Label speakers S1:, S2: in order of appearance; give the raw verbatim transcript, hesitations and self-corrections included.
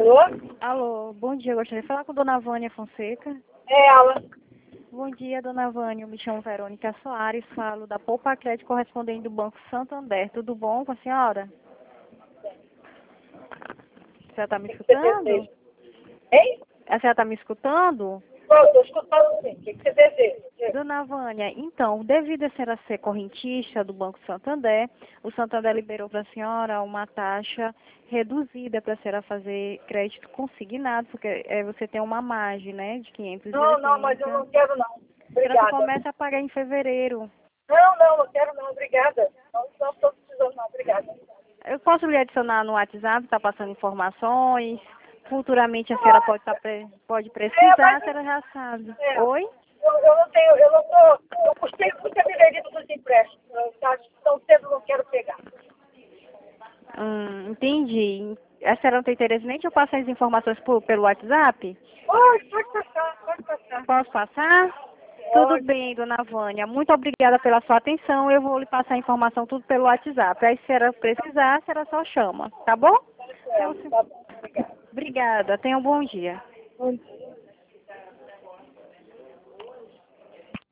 S1: Alô?
S2: Alô, bom dia. Eu gostaria de falar com a dona Vânia Fonseca.
S1: É ela.
S2: Bom dia, dona Vânia. Eu me chamo Verônica Soares, falo da Poupa Crédito correspondente do Banco Santander. Tudo bom com a senhora? A senhora está me
S1: O que você
S2: escutando?
S1: deseja? Hein?
S2: A senhora está me escutando?
S1: Estou escutando sim. O que você deseja?
S2: Dona Vânia, então, devido a senhora ser correntista do Banco Santander, o Santander liberou para a senhora uma taxa reduzida para a senhora fazer crédito consignado, porque é, você tem uma margem, né, de quinhentos e
S1: Não,
S2: oitenta.
S1: não, mas eu não quero não.
S2: A senhora
S1: Obrigada.
S2: só começa a pagar em fevereiro.
S1: Não, não, não quero não. Obrigada. Não, não estou precisando não. Obrigada.
S2: Eu posso lhe adicionar no WhatsApp, está passando informações. Futuramente a senhora pode, tá, pre- pode precisar,
S1: É, mas-
S2: a senhora já sabe.
S1: É,
S2: Oi?
S1: eu, eu não tenho, eu não estou, eu custei muito a direito dos empréstimos. Eu, tá, tão cedo eu não quero pegar.
S2: Hum, entendi. A senhora não tem interesse nem que eu passe as informações por, pelo WhatsApp?
S1: Pode, pode passar, pode passar.
S2: Posso passar? Tudo
S1: Pode.
S2: bem, dona Vânia. Muito obrigada pela sua atenção. Eu vou lhe passar a informação tudo pelo WhatsApp. Aí, se a senhora precisar, a senhora só chama, tá bom?
S1: É,
S2: Então, se-
S1: tá bom, obrigada.
S2: Obrigada. Tenha um bom dia.
S1: Bom dia.